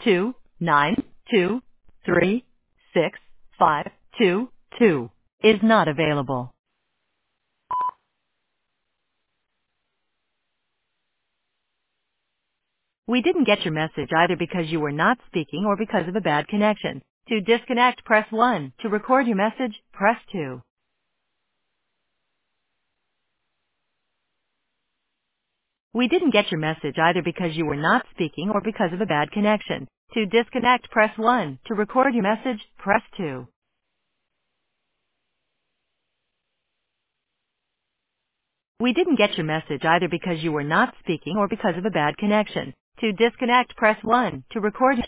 292365222 is not available. We didn't get your message either because you were not speaking or because of a bad connection. To disconnect, press 1. To record your message, press 2. We didn't get your message either because you were not speaking or because of a bad connection. To disconnect, press 1. To record your message, press 2. We didn't get your message either because you were not speaking or because of a bad connection. To disconnect, press 1. To record